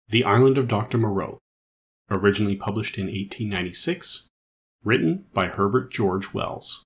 The Island of Dr. Moreau, originally published in 1896, written by Herbert George Wells.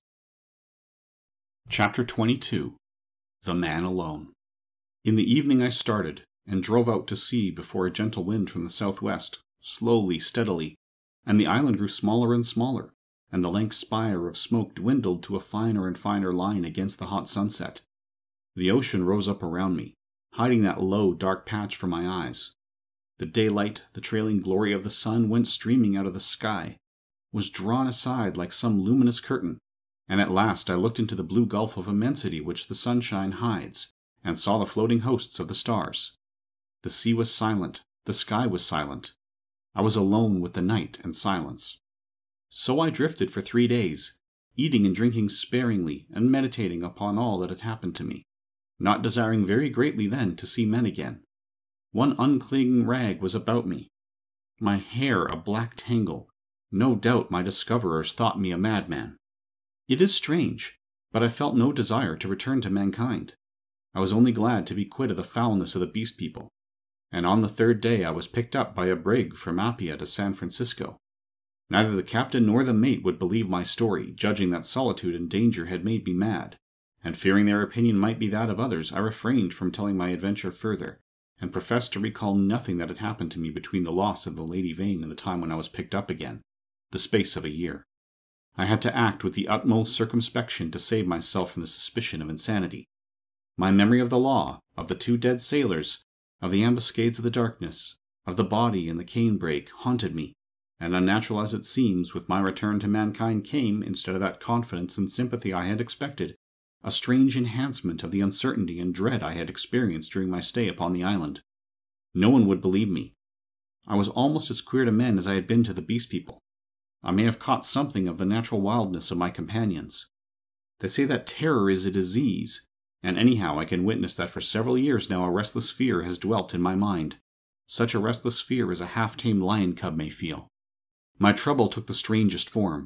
Chapter 22. The Man Alone. In the evening I started, and drove out to sea before a gentle wind from the southwest, slowly, steadily, and the island grew smaller and smaller, and the lank spire of smoke dwindled to a finer and finer line against the hot sunset. The ocean rose up around me, hiding that low, dark patch from my eyes. The daylight, the trailing glory of the sun went streaming out of the sky, was drawn aside like some luminous curtain, and at last I looked into the blue gulf of immensity which the sunshine hides, and saw the floating hosts of the stars. The sea was silent, the sky was silent. I was alone with the night and silence. So I drifted for 3 days, eating and drinking sparingly, and meditating upon all that had happened to me, not desiring very greatly then to see men again. One unclean rag was about me, my hair a black tangle. No doubt my discoverers thought me a madman. It is strange, but I felt no desire to return to mankind. I was only glad to be quit of the foulness of the beast people. And on the 3rd day I was picked up by a brig from Apia to San Francisco. Neither the captain nor the mate would believe my story, judging that solitude and danger had made me mad, and fearing their opinion might be that of others, I refrained from telling my adventure further, and professed to recall nothing that had happened to me between the loss of the Lady Vain and the time when I was picked up again, the space of a year. I had to act with the utmost circumspection to save myself from the suspicion of insanity. My memory of the law, of the 2 dead sailors, of the ambuscades of the darkness, of the body in the canebrake haunted me, and unnatural as it seems, with my return to mankind came, instead of that confidence and sympathy I had expected, a strange enhancement of the uncertainty and dread I had experienced during my stay upon the island. No one would believe me. I was almost as queer to men as I had been to the beast people. I may have caught something of the natural wildness of my companions. They say that terror is a disease, and anyhow I can witness that for several years now a restless fear has dwelt in my mind, such a restless fear as a half-tamed lion cub may feel. My trouble took the strangest form.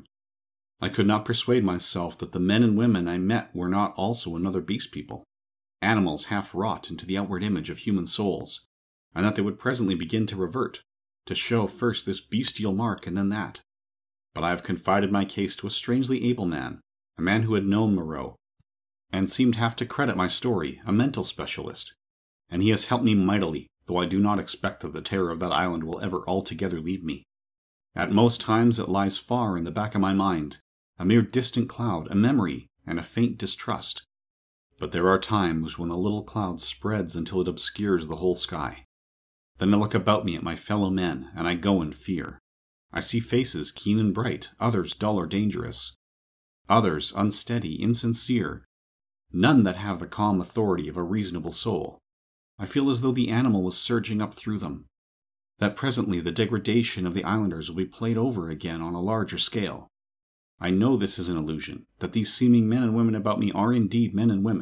I could not persuade myself that the men and women I met were not also another beast people, animals half wrought into the outward image of human souls, and that they would presently begin to revert, to show first this bestial mark and then that. But I have confided my case to a strangely able man, a man who had known Moreau, and seemed half to credit my story, a mental specialist, and he has helped me mightily, though I do not expect that the terror of that island will ever altogether leave me. At most times it lies far in the back of my mind, a mere distant cloud, a memory, and a faint distrust. But there are times when the little cloud spreads until it obscures the whole sky. Then I look about me at my fellow men, and I go in fear. I see faces keen and bright, others dull or dangerous, others unsteady, insincere, none that have the calm authority of a reasonable soul. I feel as though the animal was surging up through them, that presently the degradation of the islanders will be played over again on a larger scale. I know this is an illusion, that these seeming men and women about me are indeed men and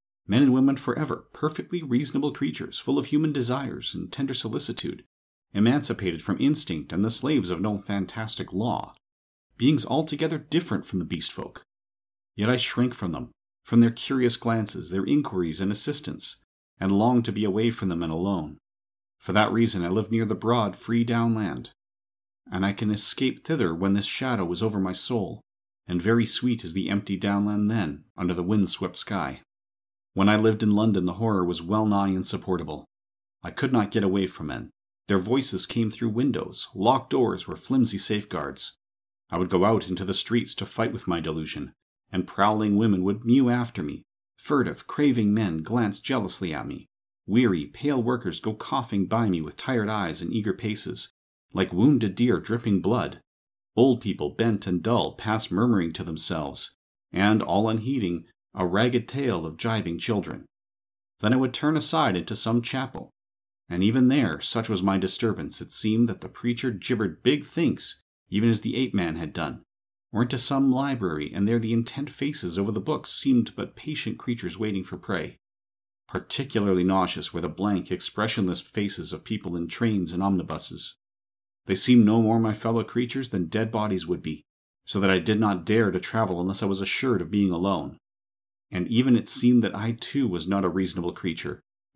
women forever, perfectly reasonable creatures, full of human desires and tender solicitude, emancipated from instinct and the slaves of no fantastic law, beings altogether different from the beast folk. Yet I shrink from them, from their curious glances, their inquiries and assistance, and long to be away from them and alone. For that reason I live near the broad, free downland, and I can escape thither when this shadow is over my soul, and very sweet is the empty downland then, under the wind-swept sky. When I lived in London the horror was well-nigh insupportable. I could not get away from men. Their voices came through windows, locked doors were flimsy safeguards. I would go out into the streets to fight with my delusion, and prowling women would mew after me. Furtive, craving men glance jealously at me. Weary, pale workers go coughing by me with tired eyes and eager paces, like wounded deer dripping blood. Old people, bent and dull, pass murmuring to themselves, and, all unheeding, a ragged tale of gibing children. Then I would turn aside into some chapel, and even there, such was my disturbance, it seemed that the preacher gibbered big thinks, even as the ape-man had done, or into some library, and there the intent faces over the books seemed but patient creatures waiting for prey. Particularly nauseous were the blank, expressionless faces of people in trains and omnibuses. They seemed no more my fellow creatures than dead bodies would be, so that I did not dare to travel unless I was assured of being alone. And even it seemed that I too was not a reasonable creature,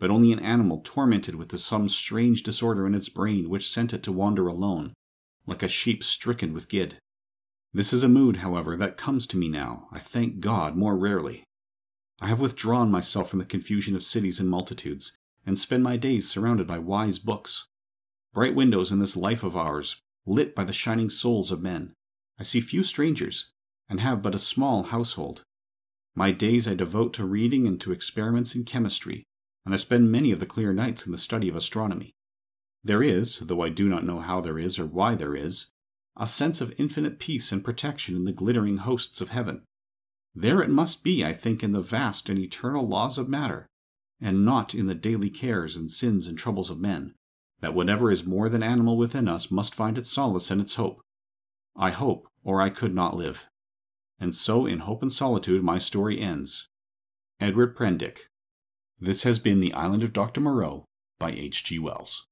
but only an animal tormented with some strange disorder in its brain which sent it to wander alone, like a sheep stricken with gid. This is a mood, however, that comes to me now, I thank God, more rarely. I have withdrawn myself from the confusion of cities and multitudes, and spend my days surrounded by wise books. Bright windows in this life of ours, lit by the shining souls of men. I see few strangers, and have but a small household. My days I devote to reading and to experiments in chemistry, and I spend many of the clear nights in the study of astronomy. There is, though I do not know how there is or why there is, a sense of infinite peace and protection in the glittering hosts of heaven. There it must be, I think, in the vast and eternal laws of matter, and not in the daily cares and sins and troubles of men, that whatever is more than animal within us must find its solace and its hope. I hope, or I could not live. And so in hope and solitude my story ends. Edward Prendick. This has been The Island of Dr. Moreau by H.G. Wells.